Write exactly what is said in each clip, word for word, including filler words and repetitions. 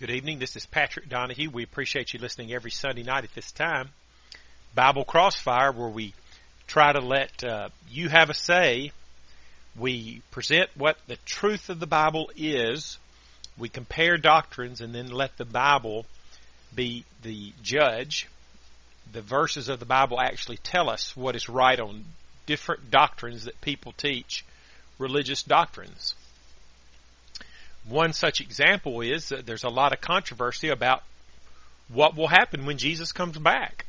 Good evening. This is Patrick Donahue. We appreciate you listening every Sunday night at this time. Bible Crossfire, where we try to let uh, you have a say. We present what the truth of the Bible is. We compare doctrines and then let the Bible be the judge. The verses of the Bible actually tell us what is right on different doctrines that people teach, religious doctrines. One such example is that there's a lot of controversy about what will happen when Jesus comes back.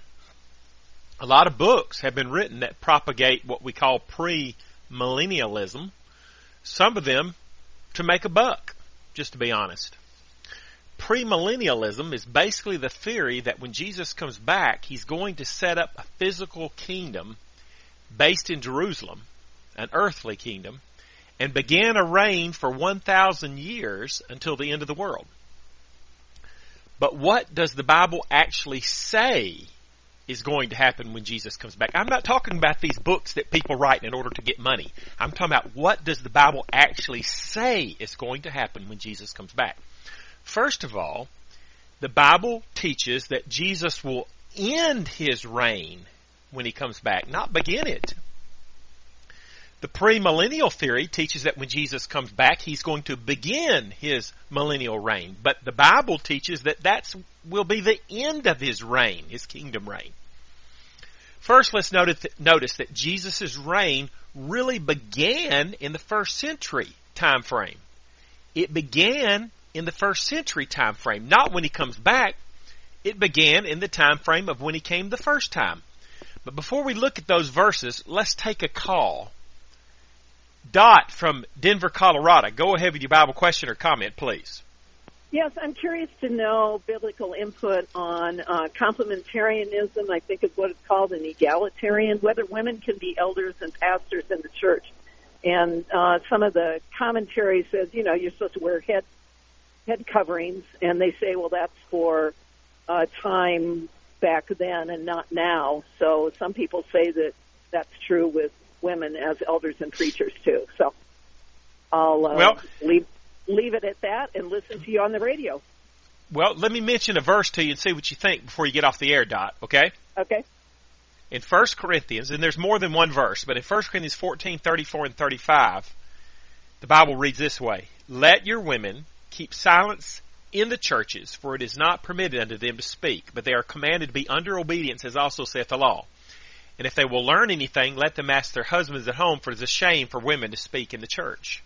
A lot of books have been written that propagate what we call pre-millennialism, some of them to make a buck, just to be honest. Premillennialism is basically the theory that when Jesus comes back, he's going to set up a physical kingdom based in Jerusalem, an earthly kingdom, and begin a reign for one thousand years until the end of the world. But what does the Bible actually say is going to happen when Jesus comes back? I'm not talking about these books that people write in order to get money. I'm talking about what does the Bible actually say is going to happen when Jesus comes back. First of all, the Bible teaches that Jesus will end his reign when he comes back, not begin it. The premillennial theory teaches that when Jesus comes back, he's going to begin his millennial reign. But the Bible teaches that that will be the end of his reign, his kingdom reign. First, let's notice that Jesus' reign really began in the first century time frame. It began in the first century time frame, not when he comes back. It began in the time frame of when he came the first time. But before we look at those verses, let's take a call. Dot from Denver, Colorado. Go ahead with your Bible question or comment, please. Yes, I'm curious to know biblical input on uh, complementarianism, I think is what it's called, an egalitarian, whether women can be elders and pastors in the church. And uh, some of the commentary says, you know, you're supposed to wear head head coverings, and they say, well, that's for uh, time back then and not now. So some people say that that's true with women as elders and preachers too. So I'll uh, well, leave leave it at that and listen to you on the radio. Well, let me mention a verse to you and see what you think before you get off the air, Dot, okay? Okay. In First Corinthians, and there's more than one verse, but in First Corinthians fourteen, thirty-four, and thirty-five, the Bible reads this way: Let your women keep silence in the churches, for it is not permitted unto them to speak, but they are commanded to be under obedience, as also saith the law. And if they will learn anything, let them ask their husbands at home, for it is a shame for women to speak in the church.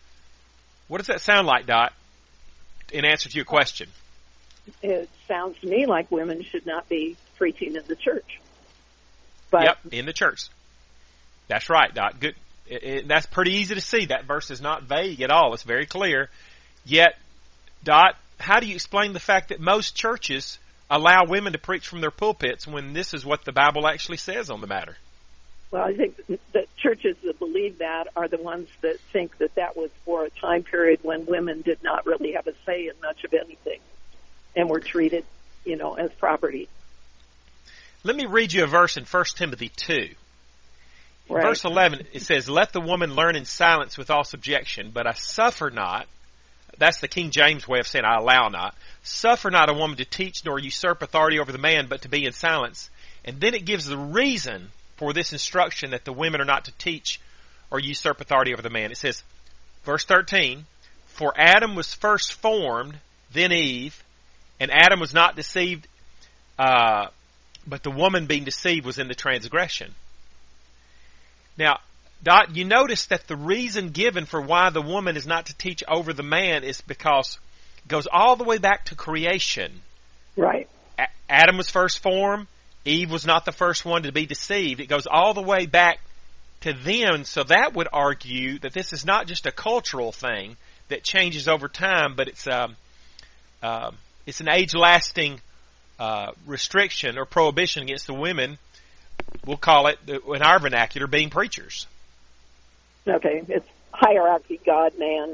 What does that sound like, Dot, in answer to your question? It sounds to me like women should not be preaching in the church. But yep, in the church. That's right, Dot. Good. It, it, that's pretty easy to see. That verse is not vague at all. It's very clear. Yet, Dot, how do you explain the fact that most churches allow women to preach from their pulpits when this is what the Bible actually says on the matter? Well, I think the churches that believe that are the ones that think that that was for a time period when women did not really have a say in much of anything and were treated, you know, as property. Let me read you a verse in First Timothy two. In Right. verse eleven, it says, Let the woman learn in silence with all subjection, but I suffer not. That's the King James way of saying I allow not. Suffer not a woman to teach nor usurp authority over the man, but to be in silence. And then it gives the reason for this instruction that the women are not to teach or usurp authority over the man. It says, verse thirteen, For Adam was first formed, then Eve, and Adam was not deceived, uh, but the woman being deceived was in the transgression. Now, Dot, you notice that the reason given for why the woman is not to teach over the man is because it goes all the way back to creation. Right. A- Adam was first formed. Eve was not the first one to be deceived. It goes all the way back to them. So that would argue that this is not just a cultural thing that changes over time, but it's um, uh, it's an age-lasting uh, restriction or prohibition against the women. We'll call it, in our vernacular, being preachers. Okay. It's hierarchy, God, man,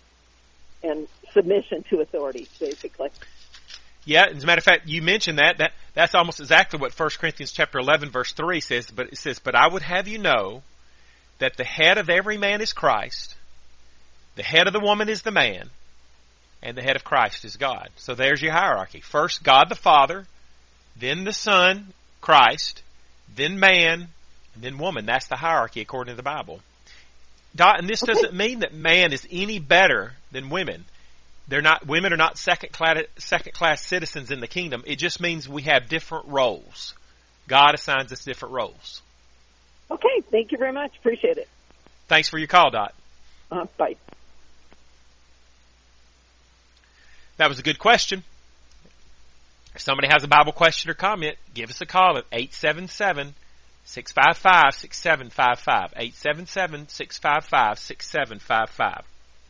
and submission to authority, basically. Yeah, as a matter of fact, you mentioned that. That that's almost exactly what First Corinthians chapter eleven, verse three says. But it says, But I would have you know that the head of every man is Christ, the head of the woman is the man, and the head of Christ is God. So there's your hierarchy. First, God the Father, then the Son, Christ, then man, and then woman. That's the hierarchy according to the Bible. And this doesn't mean that man is any better than women. They're not, women are not second class, second class citizens in the kingdom. It just means we have different roles. God assigns us different roles. Okay, thank you very much. Appreciate it. Thanks for your call, Dot. Uh, bye. That was a good question. If somebody has a Bible question or comment, give us a call at eight seven seven, six five five, six seven five five. eight seven seven, six five five, six seven five five.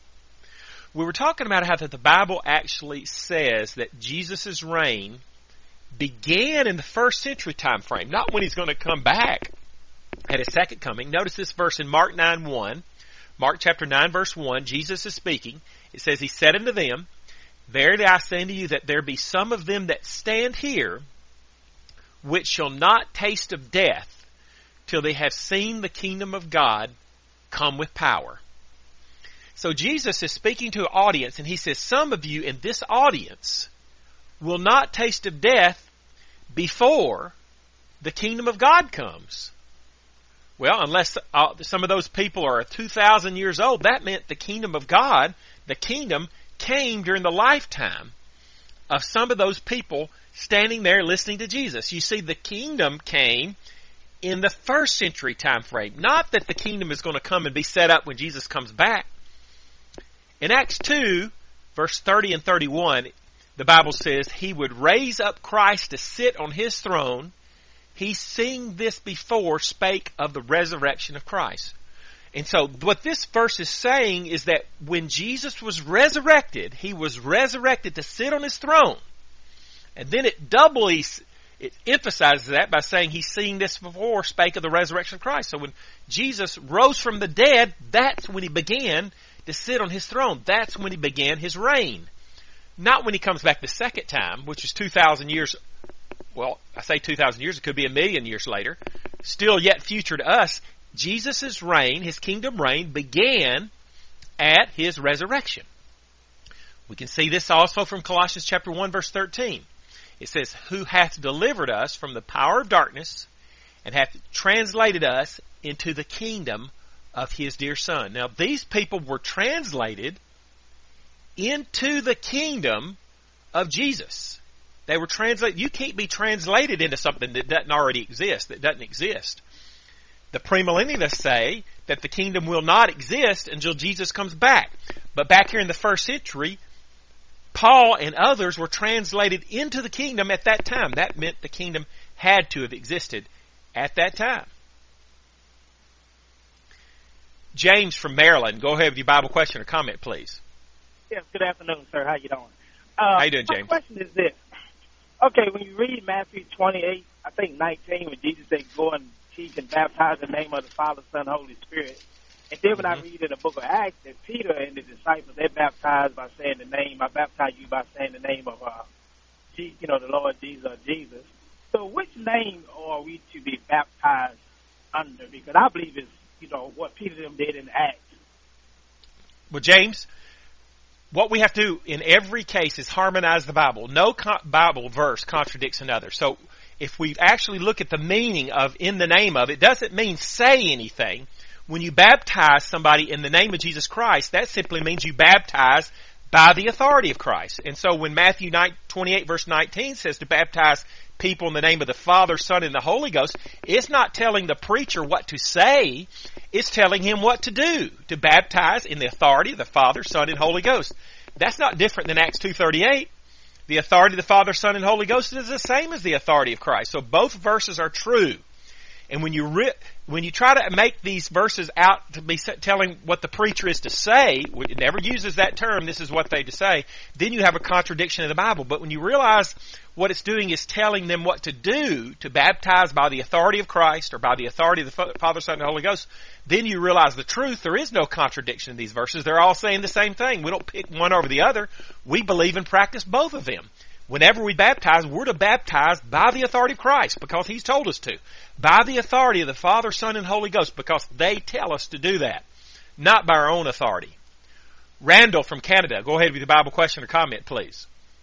We were talking about how that the Bible actually says that Jesus' reign began in the first century time frame, not when he's going to come back at his second coming. Notice this verse in Mark nine one. Mark chapter nine verse one, Jesus is speaking. It says, He said unto them, Verily I say unto you that there be some of them that stand here which shall not taste of death till they have seen the kingdom of God come with power. So Jesus is speaking to an audience, and he says, some of you in this audience will not taste of death before the kingdom of God comes. Well, unless uh, some of those people are two thousand years old, that meant the kingdom of God, the kingdom, came during the lifetime of some of those people standing there listening to Jesus. You see, the kingdom came in the first century time frame. Not that the kingdom is going to come and be set up when Jesus comes back. In Acts two, verse thirty and thirty-one, the Bible says, He would raise up Christ to sit on His throne. He, seeing this before, spake of the resurrection of Christ. And so what this verse is saying is that when Jesus was resurrected, He was resurrected to sit on His throne. And then it doubly it emphasizes that by saying He's seen this before, spake of the resurrection of Christ. So when Jesus rose from the dead, that's when He began to sit on His throne. That's when He began His reign. Not when He comes back the second time, which is two thousand years. Well, I say two thousand years, it could be a million years later. Still yet future to us. Jesus' reign, His kingdom reign, began at His resurrection. We can see this also from Colossians chapter one, verse thirteen. It says, Who hath delivered us from the power of darkness, and hath translated us into the kingdom of His dear Son. Now, these people were translated into the kingdom of Jesus. They were translated. You can't be translated into something that doesn't already exist, that doesn't exist. The premillennialists say that the kingdom will not exist until Jesus comes back. But back here in the first century, Paul and others were translated into the kingdom at that time. That meant the kingdom had to have existed at that time. James from Maryland, go ahead with your Bible question or comment, please. Yes, good afternoon, sir. How you doing? Uh, How you doing, James? My question is this. Okay, when you read Matthew twenty-eight, I think nineteen, when Jesus said, Go and teach and baptize in the name of the Father, Son, Holy Spirit. And then when mm-hmm. I read in the book of Acts that Peter and the disciples, they baptized by saying the name, I baptize you by saying the name of, uh, you know, the Lord Jesus or Jesus. So which name are we to be baptized under? Because I believe it's, you know, what Peter and them did in Acts. Well, James, what we have to do in every case is harmonize the Bible. No co- Bible verse contradicts another. So if we actually look at the meaning of in the name of, it doesn't mean say anything. When you baptize somebody in the name of Jesus Christ, that simply means you baptize by the authority of Christ. And so when Matthew twenty-eight verse nineteen says to baptize people in the name of the Father, Son, and the Holy Ghost, it's not telling the preacher what to say. It's telling him what to do, to baptize in the authority of the Father, Son, and Holy Ghost. That's not different than Acts two thirty-eight. The authority of the Father, Son, and Holy Ghost is the same as the authority of Christ. So both verses are true. And when you re- when you try to make these verses out to be telling what the preacher is to say, it never uses that term, this is what they to say, then you have a contradiction in the Bible. But when you realize what it's doing is telling them what to do, to baptize by the authority of Christ or by the authority of the Father, Son, and Holy Ghost, then you realize the truth. There is no contradiction in these verses. They're all saying the same thing. We don't pick one over the other. We believe and practice both of them. Whenever we baptize, we're to baptize by the authority of Christ because He's told us to. By the authority of the Father, Son, and Holy Ghost because they tell us to do that. Not by our own authority. Randall from Canada, go ahead with your Bible question or comment, please.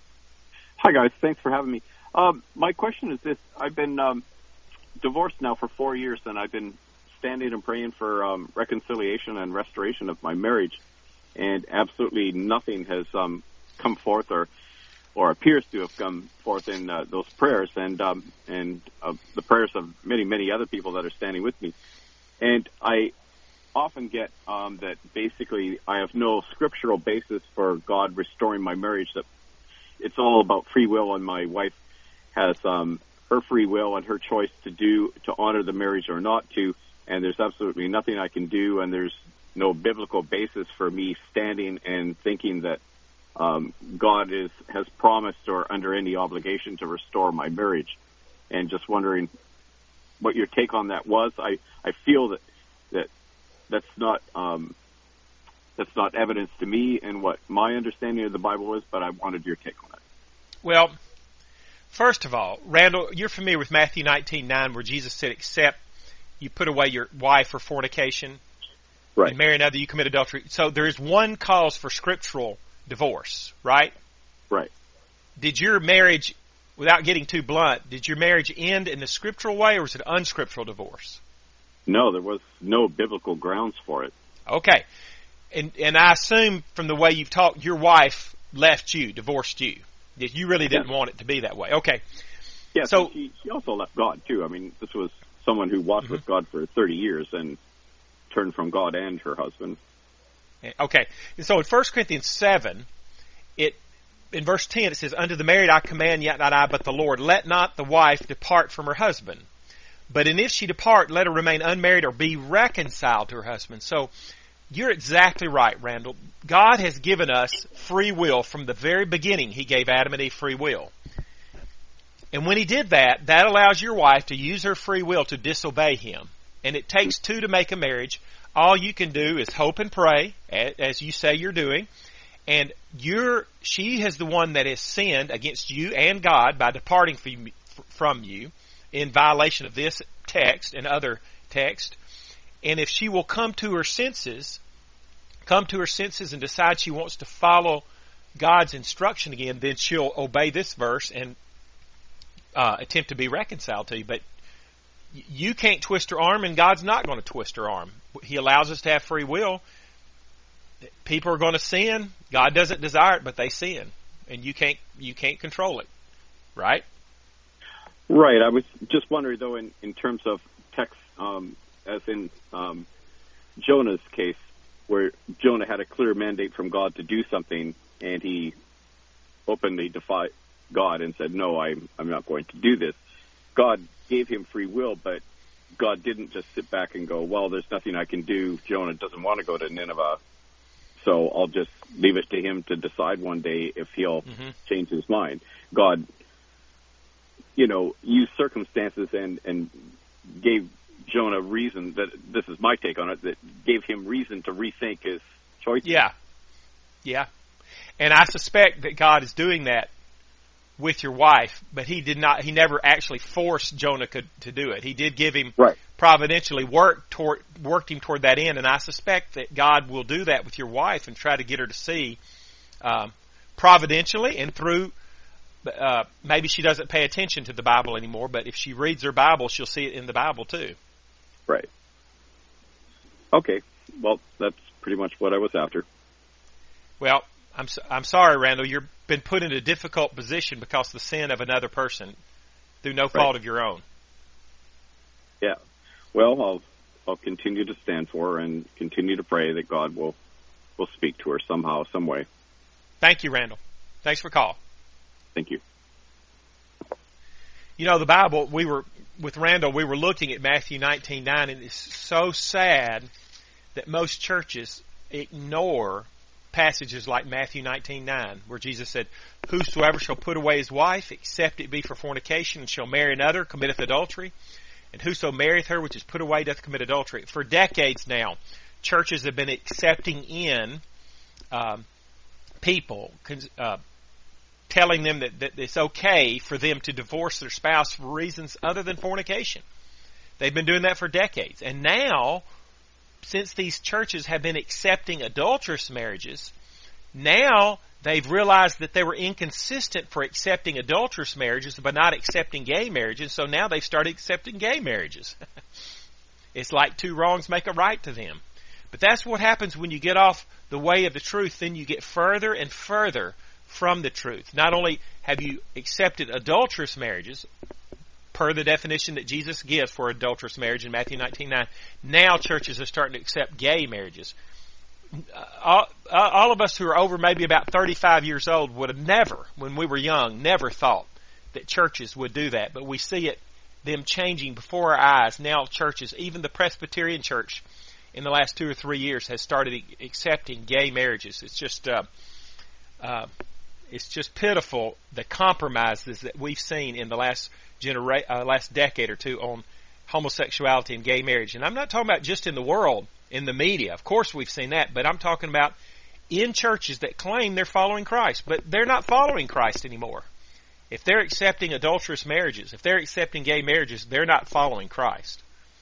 Hi, guys. Thanks for having me. Um, my question is this. I've been um, divorced now for four years, and I've been standing and praying for um, reconciliation and restoration of my marriage, and absolutely nothing has um, come forth or or appears to have come forth in uh, those prayers and um, and uh, the prayers of many, many other people that are standing with me. And I often get um, that basically I have no scriptural basis for God restoring my marriage, that it's all about free will, and my wife has um, her free will and her choice to do, to honor the marriage or not to, and there's absolutely nothing I can do, and there's no biblical basis for me standing and thinking that um, God is has promised or under any obligation to restore my marriage. And just wondering what your take on that was. I, I feel that that that's not um, that's not evidence to me and what my understanding of the Bible is, but I wanted your take on it. Well, first of all, Randall, you're familiar with Matthew nineteen nine, where Jesus said, except you put away your wife for fornication, right, and marry another, you commit adultery. So there is one cause for scriptural divorce, right? Right. Did your marriage, without getting too blunt, did your marriage end in the scriptural way, or was it unscriptural divorce? No, there was no biblical grounds for it. Okay. And and I assume from the way you've talked, your wife left you, divorced you. That you really didn't yes. want it to be that way. Okay. Yeah, so she, she also left God, too. I mean, this was someone who walked mm-hmm. with God for thirty years and turned from God and her husband. Okay. So in First Corinthians seven, it in verse ten, it says, unto the married I command, yet not I, but the Lord, let not the wife depart from her husband. But and if she depart, let her remain unmarried or be reconciled to her husband. So you're exactly right, Randall. God has given us free will from the very beginning. He gave Adam and Eve free will. And when he did that, that allows your wife to use her free will to disobey him. And it takes two to make a marriage. All you can do is hope and pray, as you say you're doing. And you're, she is the one that has sinned against you and God by departing from you in violation of this text and other text. And if she will come to her senses, come to her senses and decide she wants to follow God's instruction again, then she'll obey this verse and uh, attempt to be reconciled to you. But you can't twist her arm, and God's not going to twist her arm. He allows us to have free will. People are going to sin. God doesn't desire it, but they sin, and you can't you can't control it, right? Right. I was just wondering, though, in, in terms of text, um, as in um, Jonah's case, where Jonah had a clear mandate from God to do something, and he openly defied God and said, no, I'm, I'm not going to do this. God gave him free will, but God didn't just sit back and go, well, there's nothing I can do. Jonah doesn't want to go to Nineveh, so I'll just leave it to him to decide one day if he'll mm-hmm. change his mind. God, you know, used circumstances and, and gave Jonah reason, that this is my take on it, that gave him reason to rethink his choices. Yeah. Yeah. And I suspect that God is doing that with your wife, but he did not, he never actually forced Jonah to, to do it. He did give him right. providentially work toward, worked him toward that end, and I suspect that God will do that with your wife and try to get her to see um, providentially and through, uh, maybe she doesn't pay attention to the Bible anymore, but if she reads her Bible, she'll see it in the Bible too. Right. Okay. Well, that's pretty much what I was after. Well, I'm I'm sorry, Randall. You've been put in a difficult position because of the sin of another person through no fault right. of your own. Yeah. Well, I'll I'll continue to stand for her and continue to pray that God will will speak to her somehow, some way. Thank you, Randall. Thanks for calling. Thank you. You know, the Bible, we were, with Randall, we were looking at Matthew nineteen nine, and it's so sad that most churches ignore passages like Matthew nineteen nine, where Jesus said, whosoever shall put away his wife, except it be for fornication, and shall marry another, committeth adultery. And whoso marrieth her which is put away doth commit adultery. For decades now, churches have been accepting in um, people, uh, telling them that, that it's okay for them to divorce their spouse for reasons other than fornication. They've been doing that for decades. And now, since these churches have been accepting adulterous marriages, Now they've realized that they were inconsistent for accepting adulterous marriages but not accepting gay marriages, so now they've started accepting gay marriages. It's like two wrongs make a right to them. But that's what happens when you get off the way of the truth. Then you get further and further from the truth. Not only have you accepted adulterous marriages, per the definition that Jesus gives for adulterous marriage in Matthew nineteen nine, now churches are starting to accept gay marriages. All, all of us who are over maybe about thirty-five years old would have never, when we were young, never thought that churches would do that. But we see it, them changing before our eyes. Now churches, even the Presbyterian Church in the last two or three years has started accepting gay marriages. It's just, uh, uh, it's just pitiful the compromises that we've seen in the last genera- uh, last decade or two on homosexuality and gay marriage. And I'm not talking about just in the world, in the media. Of course we've seen that, but I'm talking about in churches that claim they're following Christ, but they're not following Christ anymore. If they're accepting adulterous marriages, if they're accepting gay marriages, they're not following Christ.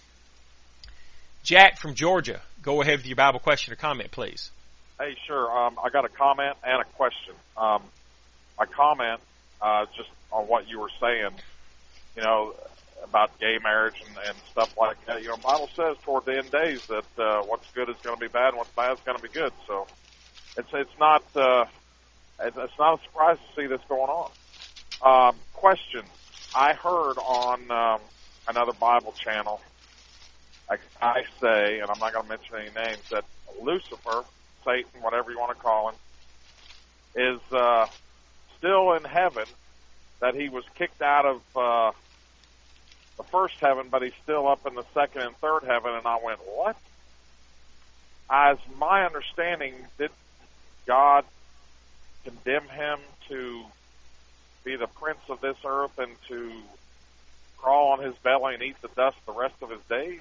Jack from Georgia, go ahead with your Bible question or comment, please. Hey, sure. Um, I got a comment and a question. Um, my comment, uh, just on what you were saying, you know, about gay marriage and, and stuff like that. You know, the Bible says toward the end days that uh, what's good is going to be bad and what's bad is going to be good. So it's it's not uh, it's, it's not a surprise to see this going on. Um, question: I heard on um, another Bible channel, I, I say, and I'm not going to mention any names, that Lucifer, Satan, whatever you want to call him, is uh, still in heaven. That he was kicked out of uh, the first heaven, but he's still up in the second and third heaven. And I went, what? As my understanding, did God condemn him to be the prince of this earth and to crawl on his belly and eat the dust the rest of his days?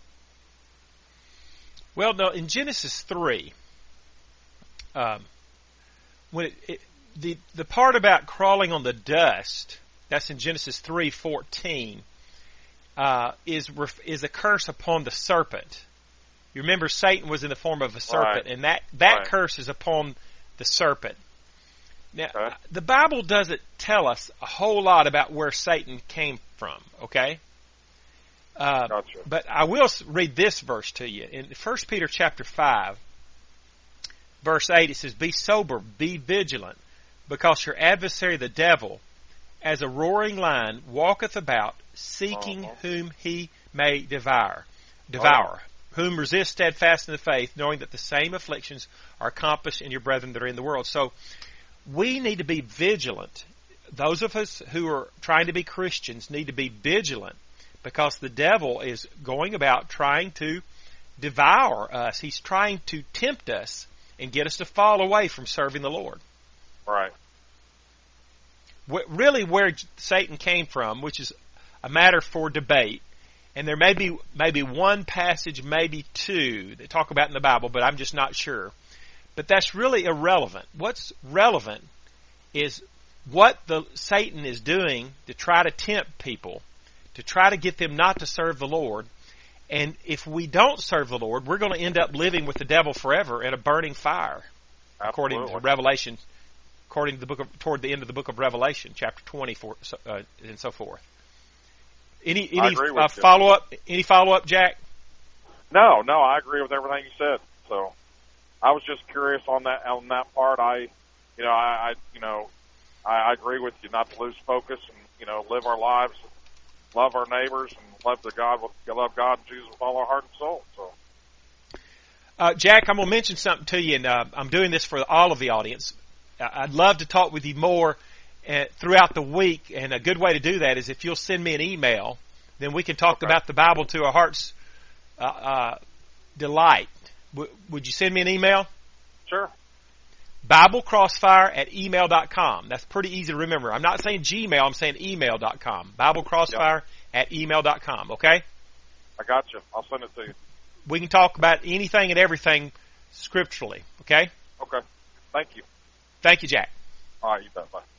Well, no, in Genesis three, um, when it, it, the the part about crawling on the dust, that's in Genesis three fourteen, uh, is is a curse upon the serpent. You remember Satan was in the form of a serpent, right. and that that right. curse is upon the serpent. Now, okay. the Bible doesn't tell us a whole lot about where Satan came from, okay? Uh, gotcha. But I will read this verse to you. In First Peter chapter five, verse eight, it says, "Be sober, be vigilant, because your adversary the devil, as a roaring lion, walketh about, seeking uh-huh. whom he may devour. Devour. Oh. Whom resist steadfast in the faith, knowing that the same afflictions are accomplished in your brethren that are in the world." So we need to be vigilant. Those of us who are trying to be Christians need to be vigilant, because the devil is going about trying to devour us. He's trying to tempt us and get us to fall away from serving the Lord. Right. Really where Satan came from, which is a matter for debate, and there may be maybe one passage, maybe two, that talk about in the Bible, but I'm just not sure. But that's really irrelevant. What's relevant is what the Satan is doing to try to tempt people, to try to get them not to serve the Lord. And if we don't serve the Lord, we're going to end up living with the devil forever in a burning fire, Absolutely. according to Revelation, according to the book of, toward the end of the book of Revelation, chapter twenty, for, uh, and so forth. Any any uh, follow up? Any follow up, Jack? No, no, I agree with everything you said. So I was just curious on that on that part. I, you know, I, I you know, I, I agree with you not to lose focus and you know live our lives, love our neighbors, and love the God, love God and Jesus with all our heart and soul. So, uh, Jack, I'm going to mention something to you, and uh, I'm doing this for all of the audience. I'd love to talk with you more uh, throughout the week, and a good way to do that is if you'll send me an email, then we can talk okay. about the Bible to our heart's uh, uh, delight. W- would you send me an email? Sure. Bible Crossfire at email dot com. That's pretty easy to remember. I'm not saying Gmail, I'm saying email dot com. Bible Crossfire yep. at email dot com, okay? I got you. I'll send it to you. We can talk about anything and everything scripturally, okay? Okay. Thank you. Thank you, Jack. All right, you bet. Bye.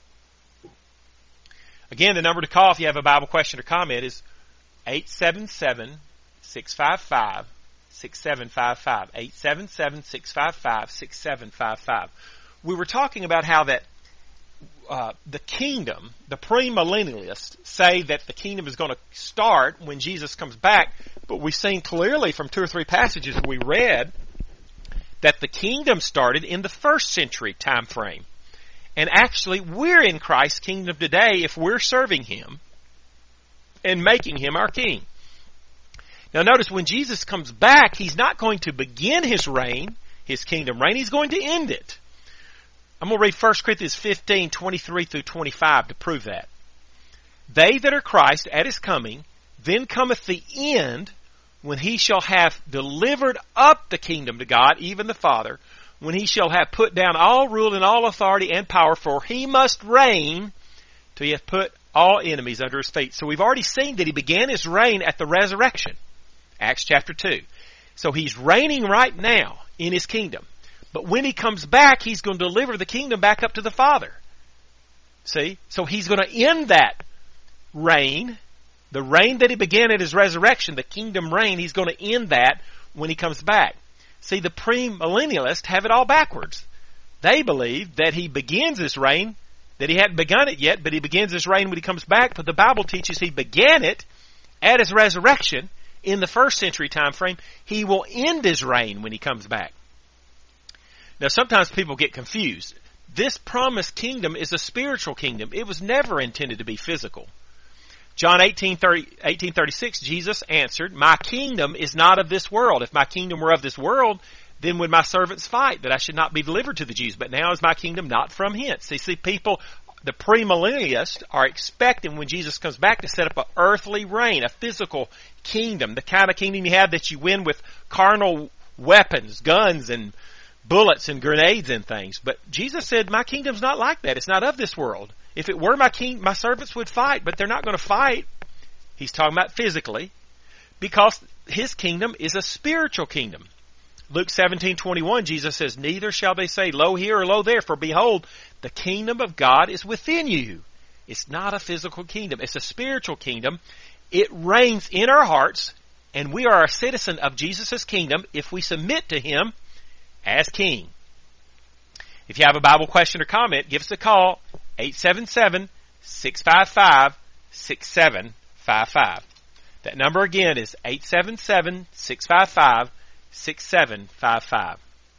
Again, the number to call if you have a Bible question or comment is eight seven seven, six five five, six seven five five. eight seven seven, six five five, six seven five five. We were talking about how that uh, the kingdom, the premillennialists say that the kingdom is going to start when Jesus comes back, but we've seen clearly from two or three passages we read that the kingdom started in the first century time frame. And actually, we're in Christ's kingdom today if we're serving Him and making Him our King. Now notice, when Jesus comes back, He's not going to begin His reign, His kingdom reign. He's going to end it. I'm going to read First Corinthians fifteen, twenty-three through twenty-five to prove that. They that are Christ at His coming, then cometh the end, when He shall have delivered up the kingdom to God, even the Father, when He shall have put down all rule and all authority and power, for He must reign till He hath put all enemies under His feet. So we've already seen that He began His reign at the resurrection. Acts chapter two. So He's reigning right now in His kingdom. But when He comes back, He's going to deliver the kingdom back up to the Father. See? So He's going to end that reign. The reign that He began at His resurrection, the kingdom reign, He's going to end that when He comes back. See, the premillennialists have it all backwards. They believe that He begins His reign, that He hadn't begun it yet, but He begins His reign when He comes back. But the Bible teaches He began it at His resurrection in the first century time frame. He will end His reign when He comes back. Now, sometimes people get confused. This promised kingdom is a spiritual kingdom. It was never intended to be physical. John eighteen thirty-six, Jesus answered, my kingdom is not of this world. If my kingdom were of this world, then would my servants fight, that I should not be delivered to the Jews. But now is my kingdom not from hence. You see, people, the premillennialists, are expecting when Jesus comes back to set up an earthly reign, a physical kingdom, the kind of kingdom you have that you win with carnal weapons, guns and bullets and grenades and things. But Jesus said, my kingdom's not like that. It's not of this world. If it were my king, my servants would fight, but they're not going to fight. He's talking about physically, because His kingdom is a spiritual kingdom. Luke seventeen twenty-one, Jesus says, neither shall they say, lo here or lo there, for behold, the kingdom of God is within you. It's not a physical kingdom. It's a spiritual kingdom. It reigns in our hearts, and we are a citizen of Jesus' kingdom if we submit to Him as King. If you have a Bible question or comment, give us a call, eight seven seven, six five five, six seven five five. That number again is eight seven seven, six five five, six seven five five.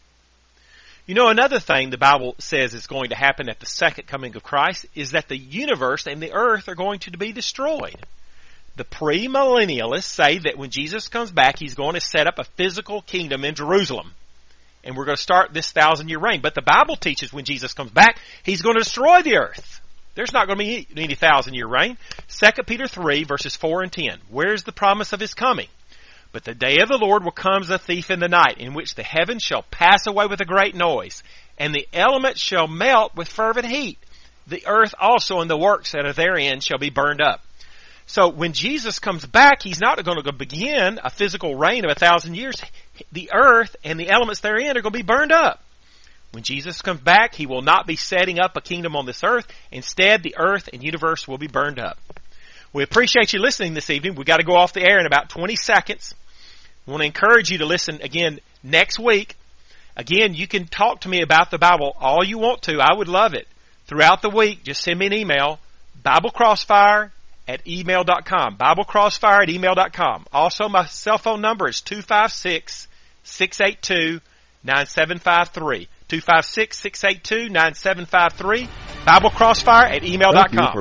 You know, another thing the Bible says is going to happen at the second coming of Christ is that the universe and the earth are going to be destroyed. The premillennialists say that when Jesus comes back, He's going to set up a physical kingdom in Jerusalem. And we're going to start this thousand-year reign. But the Bible teaches when Jesus comes back, He's going to destroy the earth. There's not going to be any thousand-year reign. Second Peter three, verses four and ten. Where's the promise of His coming? But the day of the Lord will come as a thief in the night, in which the heavens shall pass away with a great noise, and the elements shall melt with fervent heat. The earth also and the works that are therein shall be burned up. So when Jesus comes back, He's not going to begin a physical reign of a thousand years. The earth and the elements therein are going to be burned up. When Jesus comes back, He will not be setting up a kingdom on this earth. Instead, the earth and universe will be burned up. We appreciate you listening this evening. We've got to go off the air in about twenty seconds. I want to encourage you to listen again next week. Again, you can talk to me about the Bible all you want to. I would love it. Throughout the week, just send me an email, BibleCrossfire at email dot com. BibleCrossfire at email dot com. Also, my cell phone number is two five six, six eight two, nine seven five three. two five six, six eight two, nine seven five three. BibleCrossfire at email dot com.